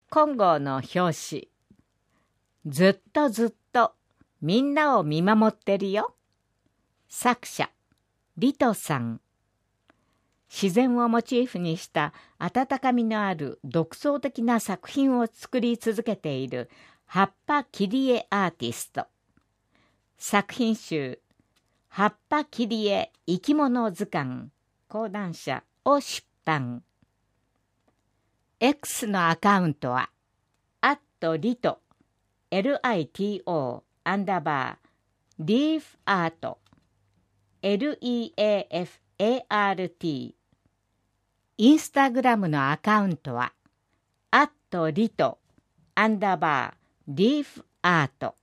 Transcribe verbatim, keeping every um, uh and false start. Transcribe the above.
金剛の表紙。ずっとずっとみんなを見守ってるよ。作者、リトさん。自然をモチーフにした温かみのある独創的な作品を作り続けている葉っぱ切り絵アーティスト。作品集、葉っぱ切り絵生き物図鑑講談社を出版。X のアカウントは、アットリト、エルアイティーオー、アンダーバー、リーフアート、エルイーエーエフエーアールティー。インスタグラムのアカウントは、アットリト、アンダーバー、リーフアート。